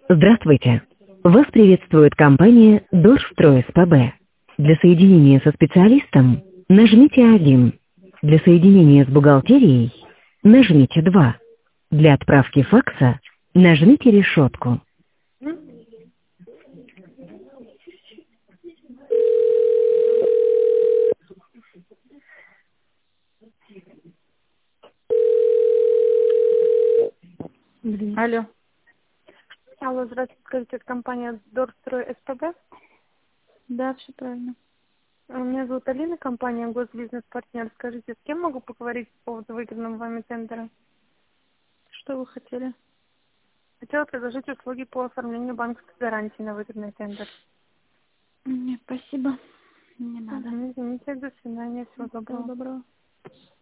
Здравствуйте. Вас приветствует компания Дорстрой СПБ. Для соединения со специалистом нажмите 1. Для соединения с бухгалтерией нажмите 2. Для отправки факса нажмите решетку. Блин. Алло. Алло, здравствуйте, скажите, это компания Дорстрой СПБ. Да, все правильно. Меня зовут Алина, компания Госбизнес-партнер. Скажите, с кем могу поговорить по поводу выигранного вами тендера? Что вы хотели? Хотела предложить услуги по оформлению банковской гарантии на выигранный тендер. Нет, спасибо. Не надо. Извините, до свидания, всего Всего доброго. доброго.